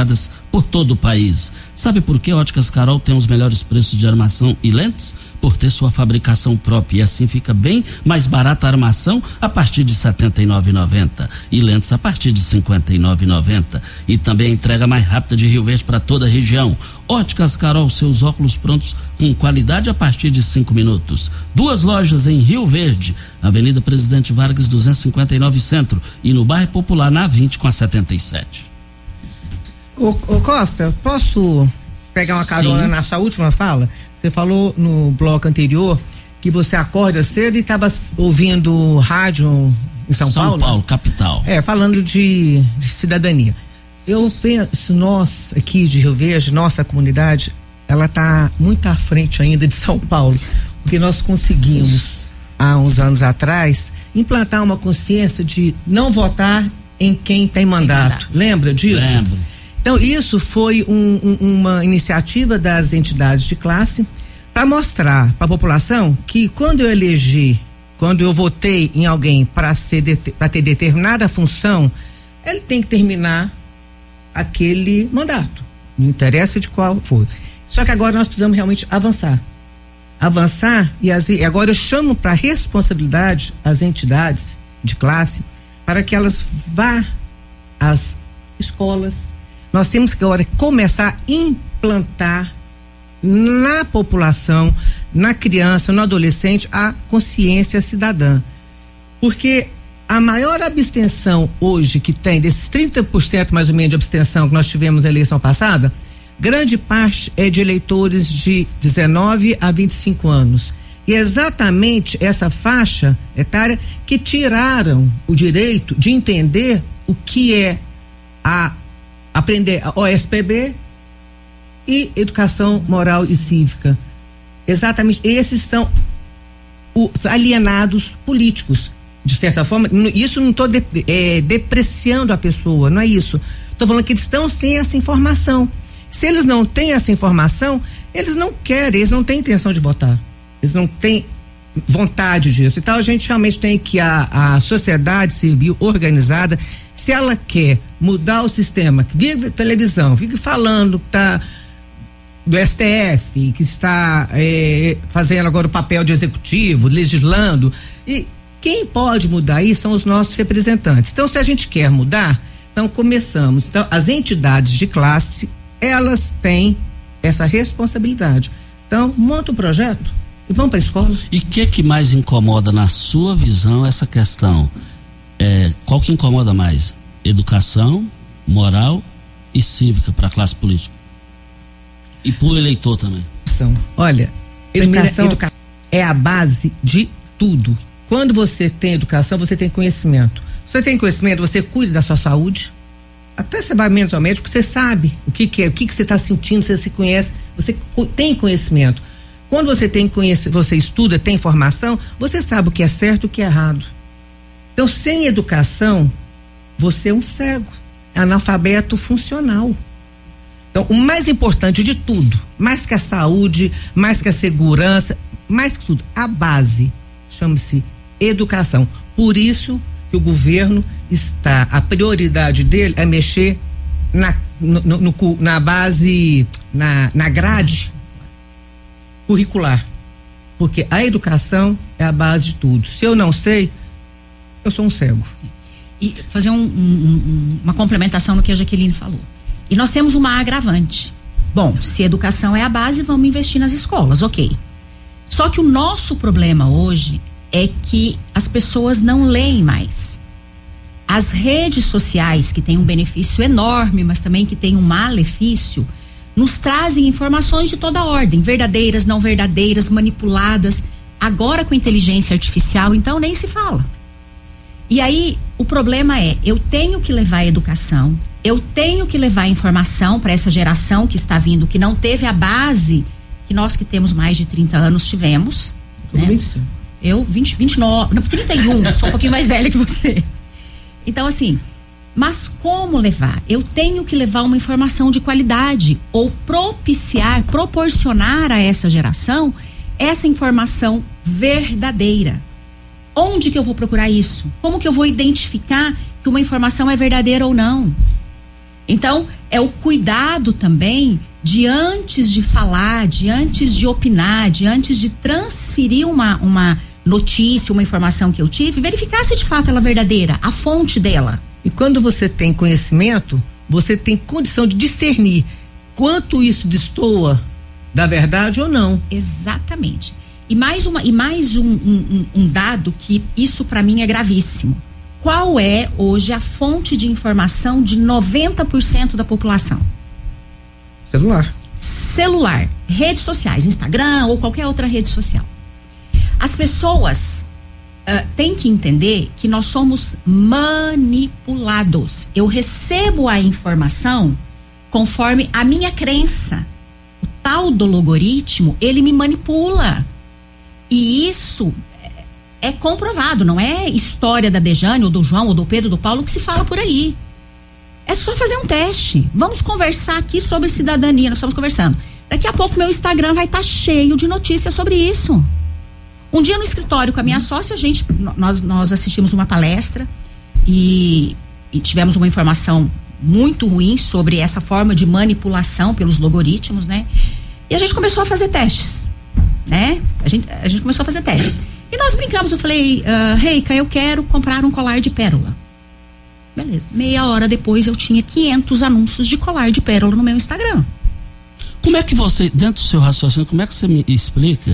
por todo o país. Sabe por que Óticas Carol tem os melhores preços de armação e lentes? Por ter sua fabricação própria, e assim fica bem mais barata a armação a partir de R$ 79,90 e lentes a partir de R$ 59,90. E também a entrega mais rápida de Rio Verde para toda a região. Óticas Carol, seus óculos prontos com qualidade a partir de 5 minutos. 2 lojas em Rio Verde, Avenida Presidente Vargas 259 Centro, e no bairro Popular na 20 com a 77. Ô Costa, posso pegar uma carona na sua última fala? Você falou no bloco anterior que você acorda cedo e estava ouvindo rádio em São Paulo? São Paulo, capital. Falando de cidadania. Eu penso, nós aqui de Rio Verde, nossa comunidade, ela está muito à frente ainda de São Paulo, porque nós conseguimos, há uns anos atrás, implantar uma consciência de não votar em quem tem mandato. Lembra disso? Lembro. Então, isso foi uma iniciativa das entidades de classe para mostrar para a população que quando eu votei em alguém para ter determinada função, ele tem que terminar aquele mandato, não interessa de qual for. Só que agora nós precisamos realmente avançar e agora eu chamo para responsabilidade as entidades de classe para que elas vá às escolas. Nós temos que agora começar a implantar na população, na criança, no adolescente, a consciência cidadã. Porque a maior abstenção hoje que tem, desses 30% mais ou menos de abstenção que nós tivemos na eleição passada, grande parte é de eleitores de 19 a 25 anos. E é exatamente essa faixa etária que tiraram o direito de entender o que é aprender a OSPB e educação moral e cívica. Exatamente, esses são os alienados políticos, de certa forma. Isso não estou depreciando a pessoa, não é isso. Estou falando que eles estão sem essa informação. Se eles não têm essa informação, eles não querem, eles não têm intenção de votar, eles não têm vontade disso. Então a gente realmente tem que a sociedade civil organizada, se ela quer mudar o sistema, que vive televisão, fica falando que tá do STF, que está fazendo agora o papel de executivo, legislando, e quem pode mudar isso são os nossos representantes. Então, se a gente quer mudar, então começamos. Então, as entidades de classe, elas têm essa responsabilidade. Então, monta um projeto e vão para a escola. E o que mais incomoda na sua visão essa questão? Qual que incomoda mais? Educação, moral e cívica para a classe política? E para o eleitor também? Olha, educação é a base de tudo. Quando você tem educação, você tem conhecimento. Você tem conhecimento, você cuida da sua saúde. Até você vai menos ao médico, você sabe o que é, o que você está sentindo, você se conhece, você tem conhecimento. Quando você tem conhecimento, você estuda, tem informação, você sabe o que é certo e o que é errado. Então, sem educação, você é um cego, é analfabeto funcional. Então, o mais importante de tudo, mais que a saúde, mais que a segurança, mais que tudo, a base, chama-se educação. Por isso que o governo a prioridade dele é mexer na base, na grade curricular. Porque a educação é a base de tudo. Se eu não sei, eu sou um cego. E fazer uma complementação no que a Jaqueline falou. E nós temos uma agravante. Bom, se educação é a base, vamos investir nas escolas, ok. Só que o nosso problema hoje é que as pessoas não leem mais. As redes sociais, que têm um benefício enorme, mas também que têm um malefício, nos trazem informações de toda ordem, verdadeiras, não verdadeiras, manipuladas. Agora com inteligência artificial, então nem se fala. E aí, o problema é, eu tenho que levar a educação, eu tenho que levar a informação para essa geração que está vindo, que não teve a base que nós que temos mais de 30 anos tivemos. Né? 25. Eu, 29, não, 31, sou um pouquinho mais velha que você. Então, assim, mas como levar? Eu tenho que levar uma informação de qualidade ou proporcionar a essa geração essa informação verdadeira. Onde que eu vou procurar isso? Como que eu vou identificar que uma informação é verdadeira ou não? Então, é o cuidado também de antes de falar, de antes de opinar, de antes de transferir uma notícia, uma informação que eu tive, verificar se de fato ela é verdadeira, a fonte dela. E quando você tem conhecimento, você tem condição de discernir quanto isso destoa da verdade ou não. Exatamente. E mais um dado que isso para mim é gravíssimo. Qual é hoje a fonte de informação de 90% da população? Celular, redes sociais, Instagram ou qualquer outra rede social. As pessoas têm que entender que nós somos manipulados. Eu recebo a informação conforme a minha crença. O tal do algoritmo, ele me manipula. E isso é comprovado, não é história da Dejane, ou do João, ou do Pedro, do Paulo que se fala por aí. É só fazer um teste. Vamos conversar aqui sobre cidadania, nós estamos conversando. Daqui a pouco meu Instagram vai estar cheio de notícias sobre isso. Um dia no escritório com a minha sócia, nós assistimos uma palestra e tivemos uma informação muito ruim sobre essa forma de manipulação pelos algoritmos, né? E a gente começou a fazer testes, né? A gente começou a fazer testes. E nós brincamos, eu falei, Reika, eu quero comprar um colar de pérola. Beleza. Meia hora depois eu tinha 500 anúncios de colar de pérola no meu Instagram. Como é que você, dentro do seu raciocínio, como é que você me explica?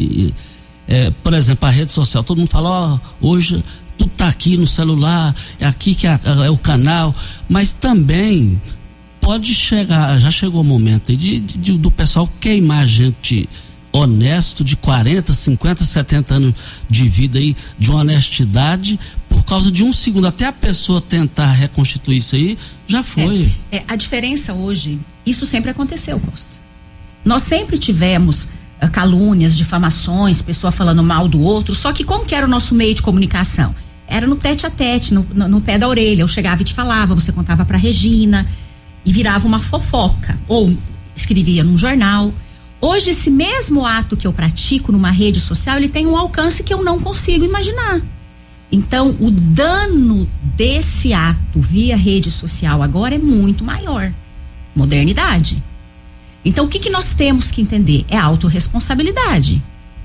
Por exemplo, a rede social, todo mundo fala, hoje tudo tá aqui no celular, é aqui que é o canal, mas também pode chegar, já chegou o momento do pessoal queimar gente honesto de 40, 50, 70 anos de vida aí, de honestidade, por causa de um segundo, até a pessoa tentar reconstituir isso aí, já foi. A diferença hoje, isso sempre aconteceu, Costa. Nós sempre tivemos calúnias, difamações, pessoa falando mal do outro, só que como que era o nosso meio de comunicação? Era no tete a tete, no pé da orelha. Eu chegava e te falava, você contava pra Regina e virava uma fofoca, ou escrevia num jornal. Hoje, esse mesmo ato que eu pratico numa rede social, ele tem um alcance que eu não consigo imaginar. Então, o dano desse ato via rede social agora é muito maior. Modernidade. Então, o que nós temos que entender? É a autorresponsabilidade.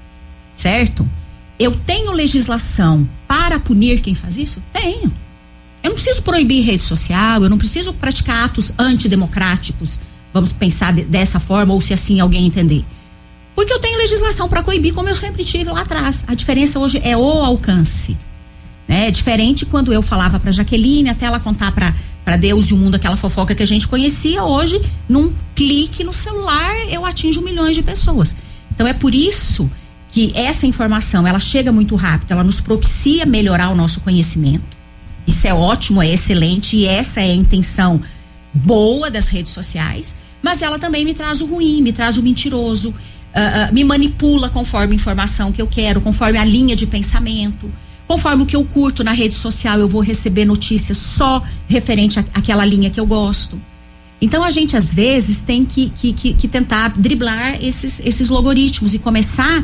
Certo? Eu tenho legislação para punir quem faz isso? Tenho. Eu não preciso proibir rede social, eu não preciso praticar atos antidemocráticos, vamos pensar dessa forma, ou se assim alguém entender. Porque eu tenho legislação para coibir, como eu sempre tive lá atrás. A diferença hoje é o alcance. Né? É diferente quando eu falava para Jaqueline, até ela contar para Deus e o mundo aquela fofoca que a gente conhecia. Hoje, num clique no celular, eu atinjo milhões de pessoas. Então é por isso que essa informação, ela chega muito rápido, ela nos propicia melhorar o nosso conhecimento. Isso é ótimo, é excelente, e essa é a intenção boa das redes sociais, mas ela também me traz o ruim, me traz o mentiroso, me manipula conforme a informação que eu quero, conforme a linha de pensamento, conforme o que eu curto na rede social, eu vou receber notícias só referente àquela linha que eu gosto. Então a gente às vezes tem que tentar driblar esses algoritmos e começar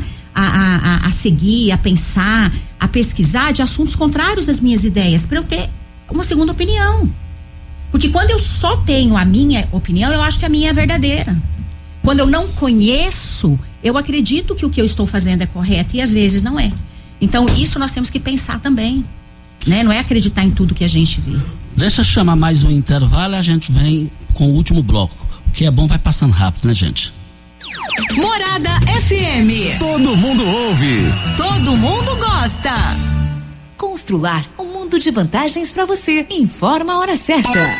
a seguir, a pensar, a pesquisar de assuntos contrários às minhas ideias, para eu ter uma segunda opinião. Porque quando eu só tenho a minha opinião, eu acho que a minha é verdadeira. Quando eu não conheço, eu acredito que o que eu estou fazendo é correto e às vezes não é. Então isso nós temos que pensar também, né? Não é acreditar em tudo que a gente vê. Deixa eu chamar mais um intervalo e a gente vem com o último bloco. O que é bom vai passando rápido, né, gente? Morada FM. Todo mundo ouve. Todo mundo gosta. Constrular um mundo de vantagens para você. Informa a hora certa.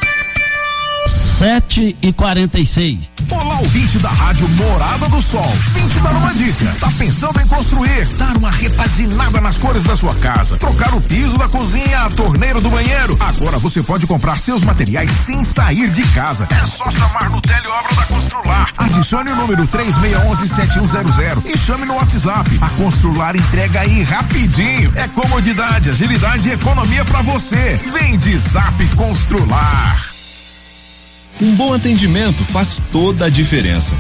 7h46. Olá, ouvinte da Rádio Morada do Sol. Vim te dar uma dica. Tá pensando em construir, dar uma repaginada nas cores da sua casa, trocar o piso da cozinha, a torneira do banheiro? Agora você pode comprar seus materiais sem sair de casa. É só chamar no Teleobra da Constrular. Adicione o número 3611-7100 e chame no WhatsApp. A Constrular entrega aí rapidinho. É comodidade, agilidade e economia pra você. Vem de Zap Constrular. Um bom atendimento faz toda a diferença.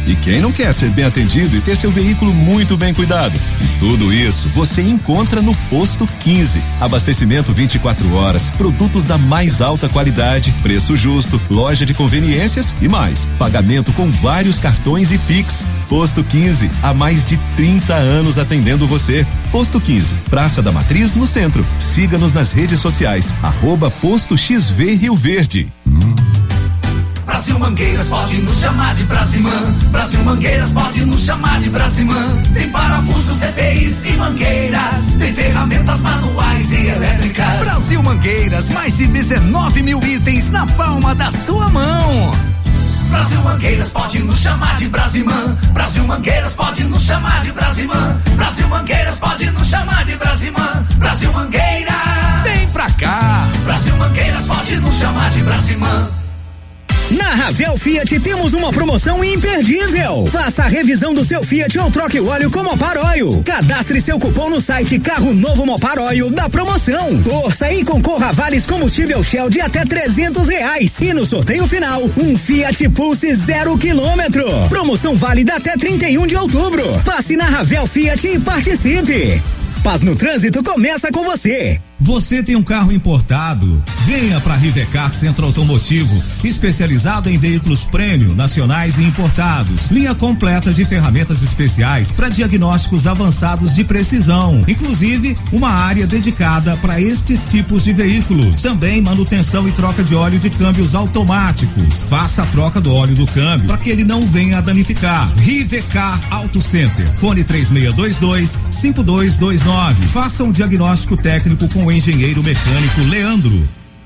E quem não quer ser bem atendido e ter seu veículo muito bem cuidado? E tudo isso você encontra no Posto 15. Abastecimento 24 horas, produtos da mais alta qualidade, preço justo, loja de conveniências e mais. Pagamento com vários cartões e Pix. Posto 15, há mais de 30 anos atendendo você. Posto 15, Praça da Matriz, no centro. Siga-nos nas redes sociais, @Posto XV Rio Verde. Brasil Mangueiras pode nos chamar de Brasimã. Brasil Mangueiras pode nos chamar de Brasimã. Tem parafusos, EPIs e mangueiras. Tem ferramentas manuais e elétricas. Brasil Mangueiras, mais de 19 mil itens na palma da sua mão. Brasil Mangueiras pode nos chamar de Brasimã. Brasil Mangueiras pode nos chamar de Brasimã. Brasil Mangueiras pode nos chamar de Brasimã. Brasil Mangueiras, vem pra cá. Brasil Mangueiras pode nos chamar de Brasimã. Na Ravel Fiat temos uma promoção imperdível. Faça a revisão do seu Fiat ou troque o óleo com Mopar Oil. Cadastre seu cupom no site Carro Novo Mopar Oil da promoção. Torça e concorra a vales combustível Shell de até R$300. E no sorteio final, um Fiat Pulse 0 km. Promoção válida até 31 de outubro. Passe na Ravel Fiat e participe. Paz no Trânsito começa com você. Você tem um carro importado? Venha para Rivecar Centro Automotivo, especializado em veículos prêmio, nacionais e importados. Linha completa de ferramentas especiais para diagnósticos avançados de precisão. Inclusive, uma área dedicada para estes tipos de veículos. Também manutenção e troca de óleo de câmbios automáticos. Faça a troca do óleo do câmbio para que ele não venha a danificar. Rivecar Auto Center. Fone 3622-5229. Faça um diagnóstico técnico com o engenheiro mecânico Leandro.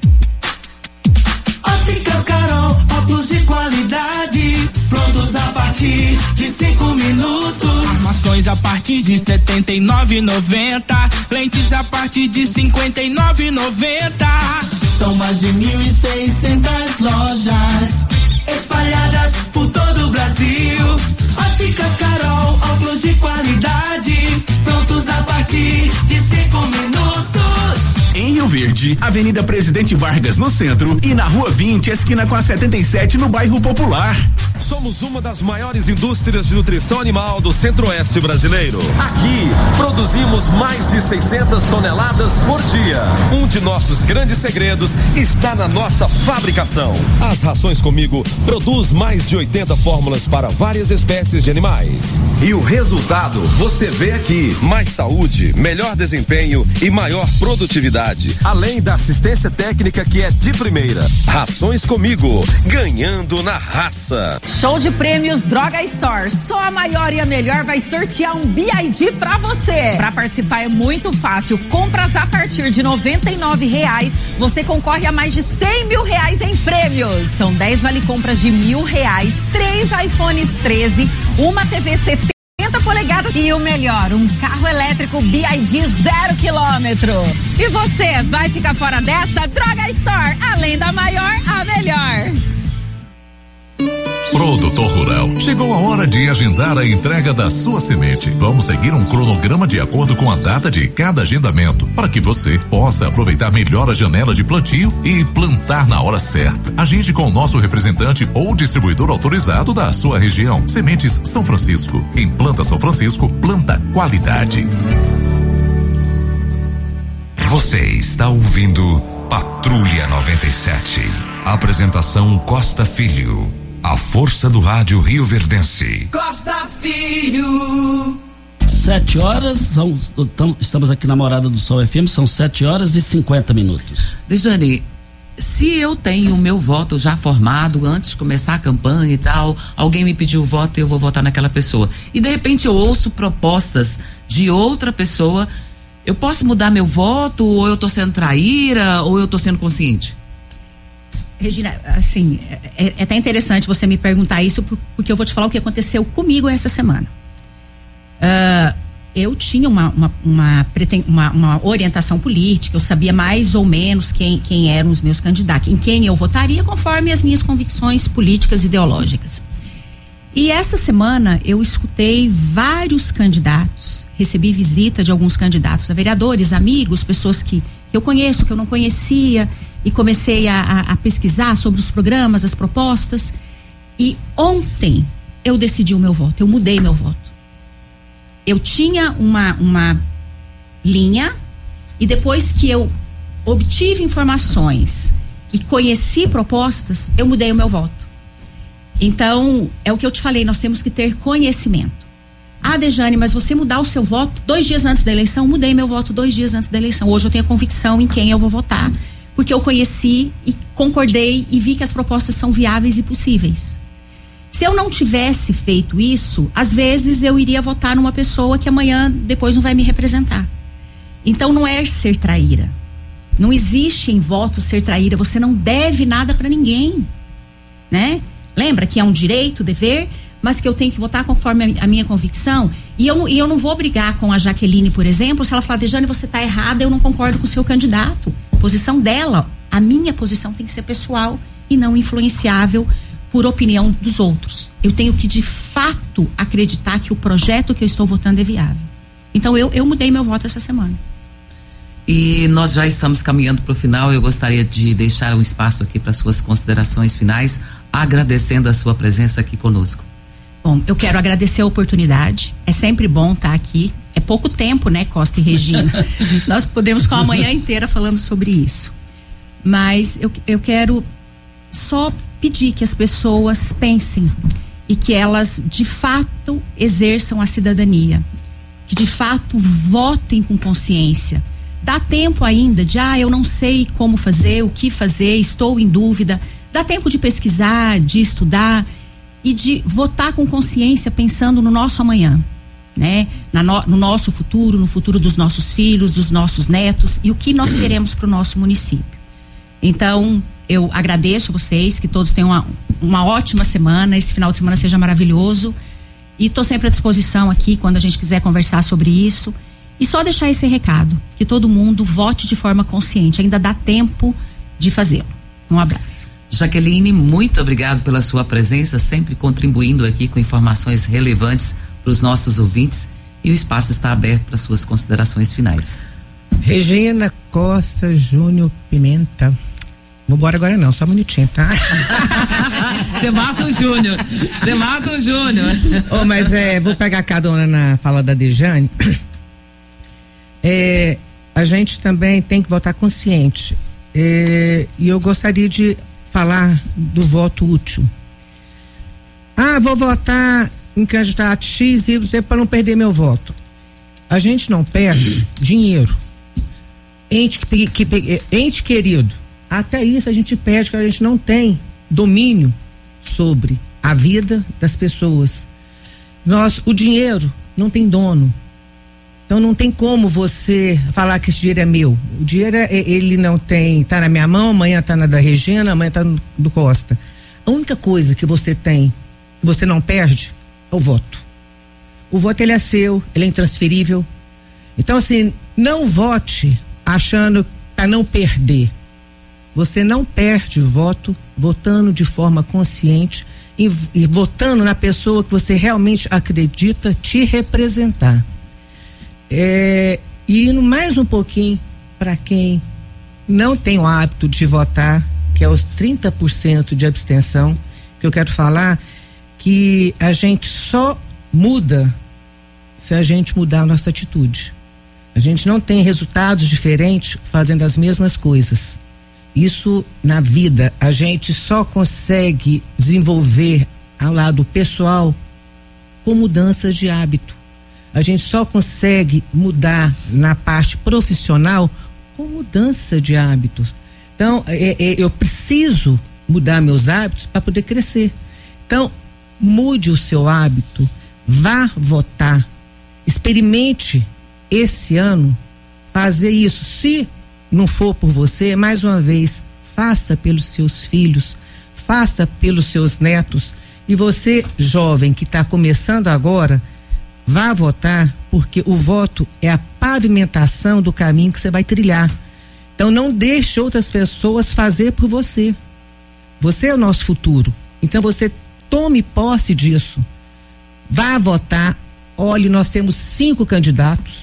Óticas Carol, óculos de qualidade, prontos a partir de 5 minutos. Armações a partir de R$79,90, lentes a partir de R$59,90. São mais de 1.600 lojas espalhadas por todo o Brasil. Óticas Carol, óculos de qualidade, prontos a partir de 5 minutos. Em Rio Verde, Avenida Presidente Vargas no centro e na Rua 20, esquina com a 77 no bairro Popular. Somos uma das maiores indústrias de nutrição animal do Centro-Oeste brasileiro. Aqui, produzimos mais de 600 toneladas por dia. Um de nossos grandes segredos está na nossa fabricação. As Rações Comigo produz mais de 80 fórmulas para várias espécies de animais. E o resultado você vê aqui: mais saúde, melhor desempenho e maior produtividade, além da assistência técnica que é de primeira. Rações Comigo, ganhando na raça. Show de prêmios Droga Store. Só a maior e a melhor vai sortear um BID pra você. Pra participar é muito fácil. Compras a partir de R$99, você concorre a mais de R$100 mil em prêmios. São 10 vale-compras de R$1.000, 3 iPhones 13, uma TV 70 polegadas e o melhor, um carro elétrico BID 0 km. E você vai ficar fora dessa? Droga Store, além da maior, a melhor. Produtor Rural, chegou a hora de agendar a entrega da sua semente. Vamos seguir um cronograma de acordo com a data de cada agendamento, para que você possa aproveitar melhor a janela de plantio e plantar na hora certa. Agende com o nosso representante ou distribuidor autorizado da sua região. Sementes São Francisco. Em Planta São Francisco, planta qualidade. Você está ouvindo Patrulha 97. Apresentação Costa Filho. A força do rádio rioverdense. Costa Filho. 7 horas, estamos aqui na Morada do Sol FM, são 7h50. Dejane, se eu tenho o meu voto já formado antes de começar a campanha e tal, alguém me pediu o voto e eu vou votar naquela pessoa, e de repente eu ouço propostas de outra pessoa, eu posso mudar meu voto, ou eu tô sendo traíra, ou eu tô sendo consciente? Regina, assim, é até interessante você me perguntar isso, porque eu vou te falar o que aconteceu comigo essa semana. Eu tinha uma orientação política, eu sabia mais ou menos quem eram os meus candidatos, em quem eu votaria conforme as minhas convicções políticas e ideológicas. E essa semana eu escutei vários candidatos, recebi visita de alguns candidatos a vereadores, amigos, pessoas que eu conheço, que eu não conhecia, e comecei a pesquisar sobre os programas, as propostas. E ontem eu decidi o meu voto, eu mudei meu voto. Eu tinha uma linha, e depois que eu obtive informações e conheci propostas, eu mudei o meu voto. Então, é o que eu te falei, nós temos que ter conhecimento. Ah, Dejane, mas você mudar o seu voto 2 dias antes da eleição? Mudei meu voto 2 dias antes da eleição. Hoje eu tenho a convicção em quem eu vou votar, porque eu conheci e concordei e vi que as propostas são viáveis e possíveis. Se eu não tivesse feito isso, às vezes eu iria votar numa pessoa que amanhã depois não vai me representar. Então não é ser traíra. Não existe em voto ser traíra. Você não deve nada para ninguém, né? Lembra que é um direito, dever, mas que eu tenho que votar conforme a minha convicção. E eu não vou brigar com a Jaqueline, por exemplo, se ela falar, Dejane, você está errada, eu não concordo com o seu candidato. Posição dela, a minha posição tem que ser pessoal e não influenciável por opinião dos outros. Eu tenho que, de fato, acreditar que o projeto que eu estou votando é viável. Então, eu mudei meu voto essa semana. E nós já estamos caminhando para o final. Eu gostaria de deixar um espaço aqui para suas considerações finais, agradecendo a sua presença aqui conosco. Bom, eu quero agradecer a oportunidade. É sempre bom estar aqui. É pouco tempo, né, Costa e Regina? Nós podemos ficar uma manhã inteira falando sobre isso. Mas eu quero só pedir que as pessoas pensem e que elas, de fato, exerçam a cidadania. Que, de fato, votem com consciência. Dá tempo ainda de, eu não sei como fazer, o que fazer, estou em dúvida. Dá tempo de pesquisar, de estudar e de votar com consciência, pensando no nosso amanhã, né? No nosso futuro, no futuro dos nossos filhos, dos nossos netos e o que nós queremos para o nosso município. Então, eu agradeço a vocês, que todos tenham uma ótima semana, esse final de semana seja maravilhoso e estou sempre à disposição aqui quando a gente quiser conversar sobre isso. E só deixar esse recado, que todo mundo vote de forma consciente, ainda dá tempo de fazê-lo. Um abraço. Jaqueline, muito obrigado pela sua presença, sempre contribuindo aqui com informações relevantes para os nossos ouvintes, e o espaço está aberto para suas considerações finais. Regina Costa Júnior Pimenta. Vou embora agora não, só um minutinho, tá? Você mata o Júnior. Você mata o Júnior. Mas vou pegar cada uma na fala da Dejane. A gente também tem que votar consciente. E eu gostaria de falar do voto útil. Vou votar em candidato X, Y, para não perder meu voto. A gente não perde dinheiro. Ente querido. Até isso a gente perde, que a gente não tem domínio sobre a vida das pessoas. O dinheiro não tem dono. Então não tem como você falar que esse dinheiro é meu. O dinheiro ele não tem, tá na minha mão, amanhã tá na da Regina, amanhã tá no do Costa. A única coisa que você tem, que você não perde, é o voto. O voto ele é seu, ele é intransferível. Então assim, não vote achando para não perder. Você não perde voto votando de forma consciente e votando na pessoa que você realmente acredita te representar. E indo mais um pouquinho para quem não tem o hábito de votar, que é os 30% de abstenção, que eu quero falar que a gente só muda se a gente mudar a nossa atitude. A gente não tem resultados diferentes fazendo as mesmas coisas. Isso na vida, a gente só consegue desenvolver ao lado pessoal com mudança de hábito. A gente só consegue mudar na parte profissional com mudança de hábitos. Então, eu preciso mudar meus hábitos para poder crescer. Então, mude o seu hábito, vá votar, experimente esse ano fazer isso. Se não for por você, mais uma vez, faça pelos seus filhos, faça pelos seus netos. E você, jovem, que está começando agora, vá votar, porque o voto é a pavimentação do caminho que você vai trilhar. Então não deixe outras pessoas fazer por você. Você é o nosso futuro. Então você tome posse disso. Vá votar. Olhe, nós temos 5 candidatos,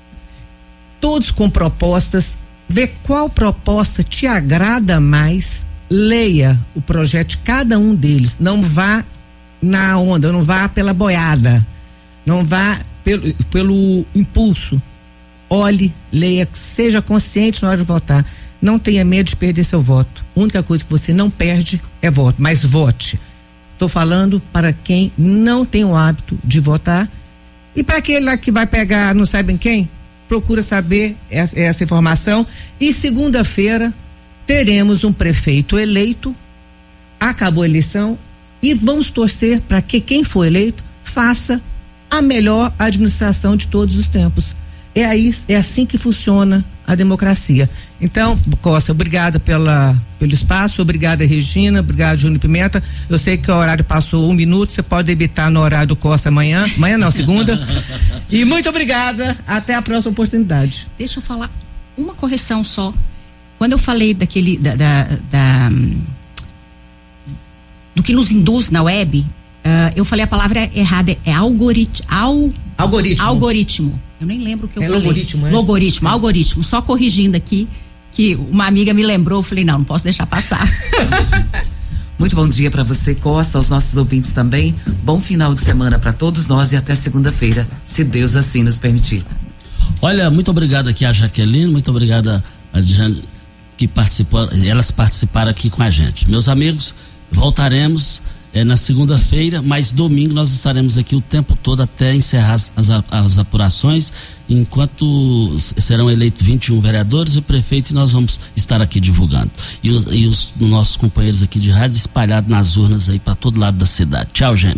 todos com propostas. Vê qual proposta te agrada mais. Leia o projeto de cada um deles. Não vá na onda, não vá pela boiada, não vá pelo impulso. Olhe, leia, seja consciente na hora de votar. Não tenha medo de perder seu voto. A única coisa que você não perde é voto, mas vote. Estou falando para quem não tem o hábito de votar. E para aquele lá que vai pegar não sabe quem, procura saber essa informação. E segunda-feira teremos um prefeito eleito, acabou a eleição, e vamos torcer para que quem for eleito faça a melhor administração de todos os tempos. É assim que funciona a democracia. Então, Costa, obrigada pelo espaço, obrigada Regina, obrigado Júnior Pimenta. Eu sei que o horário passou 1 minuto, você pode debitar no horário do Costa amanhã não, segunda. E muito obrigada, até a próxima oportunidade. Deixa eu falar uma correção só. Quando eu falei do que nos induz na web, eu falei a palavra errada, é algoritmo. Eu nem lembro o que eu falei. Logaritmo, né? Algoritmo. Só corrigindo aqui, que uma amiga me lembrou, eu falei, não posso deixar passar. Muito bom dia para você, Costa, aos nossos ouvintes também. Bom final de semana para todos nós e até segunda-feira, se Deus assim nos permitir. Olha, muito obrigado aqui a Jaqueline, muito obrigado a Jane, que participou, elas participaram aqui com a gente. Meus amigos, voltaremos na segunda-feira, mas domingo nós estaremos aqui o tempo todo até encerrar as apurações, enquanto serão eleitos 21 vereadores e prefeitos, nós vamos estar aqui divulgando. E os nossos companheiros aqui de rádio espalhados nas urnas aí para todo lado da cidade. Tchau, gente.